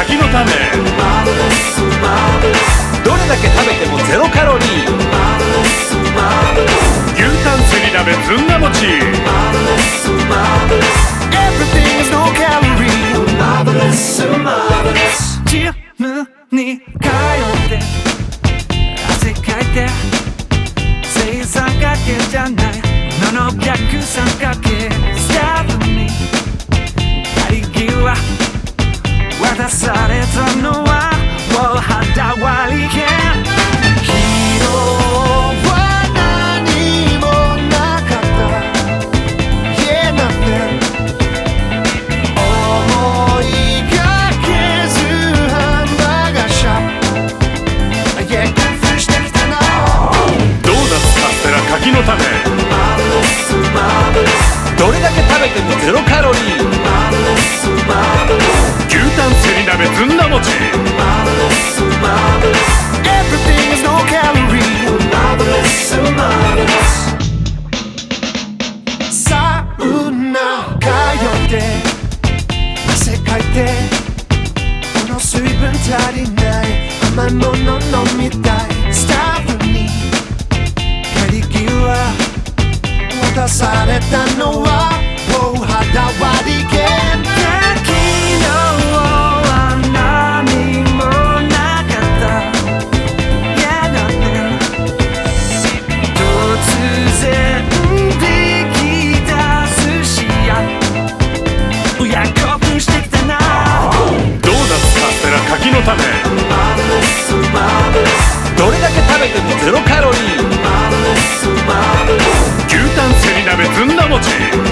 柿の種。 どれだけ食べてもゼロカロリー。 牛タンせり鍋ずんだ餅。 Everything is no calorie. Marvelous, marvelous. ジムに通って汗かいて正三角形じゃないのの逆三角形スタッフに帰り際渡されたのはもう肌割り券。昨日は何もなかった。Yeah, nothing. 思いがけずハンバーガーショップ。Yeah, 工夫してきたな。 ドーナツカステラ柿の種。 どれだけ食べてもゼロカロリー。 牛タンせり鍋ずんだ餅。 Everything is no calorie. Marvelous, marvelous. サウナ通って汗かいてこの水分足りない甘いもの飲みたいスタッフに帰り際渡されたのはもう肌割り券。昨日は何もなかった。Yeah, nothing. 突然できた寿司屋。いや興奮してきたな。 ドーナツカステラ柿の種。 どれだけ食べてもゼロカロリー。 牛タンせり鍋ずんだ餅。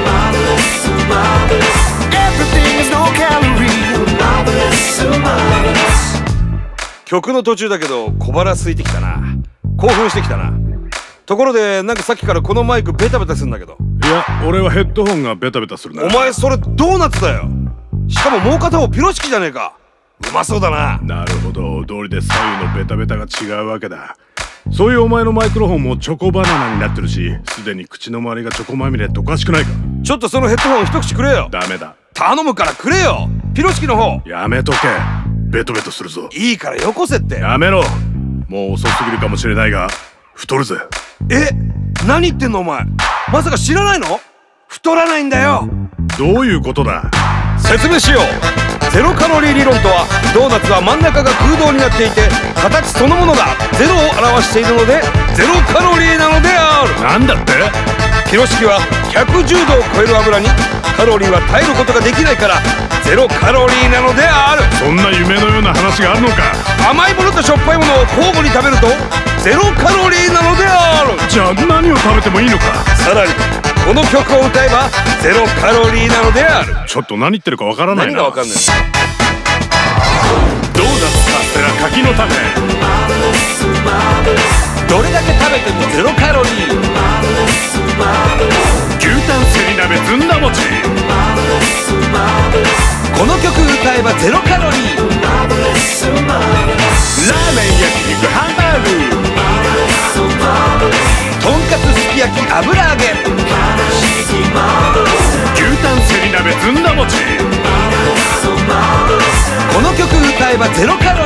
Everything is no calorie. Marvelous, marvelous. 曲の途中だけど小腹空いてきたな。興奮してきたな。ところでなんかさっきからこのマイクベタベタするんだけど。 いや、俺はヘッドホンがベタベタするな。 お前それドーナツだよ。しかももう片方ピロシキじゃねえか。うまそうだな。 なるほど、道理で左右のベタベタが違うわけだ。そういうお前のマイクロフォンもチョコバナナになってるし、すでに口の周りがチョコまみれっておかしくないか。 ちょっとそのヘッドホン一口くれよ。 ダメだ、 頼むからくれよ。ピロシキの方やめとけ。ベトベトするぞ。 いいからよこせって。 やめろ。もう遅すぎるかもしれないが太るぜ。 え、何言ってんのお前。まさか知らないの？太らないんだよ。 どういうことだ。 説明しよう。ゼロカロリー理論とは、ドーナツは真ん中が空洞になっていて形そのものがゼロを表しているのでゼロカロリーなのである。 なんだって。 ピロシキは110度を超える油にカロリーは耐えることができないからゼロカロリーなのである。 そんな夢のような話があるのか。 甘いものとしょっぱいものを交互に食べるとゼロカロリーなのである。 じゃあ何を食べてもいいのか。 さらにこの曲を歌えばゼロカロリーなのである。 ちょっと何言ってるかわからないな。 何がわかんない。 ドーナツカステラ柿の種。 どれだけ食べてもゼロカロリー。 牛タンせり鍋ずんだ餅。 この曲歌えばゼロカロリー。 ラーメン焼肉ハンバーグ。 とんかつすき焼き油揚げ。 牛タンせり鍋ずんだ餅。 この曲歌えばゼロカロリー。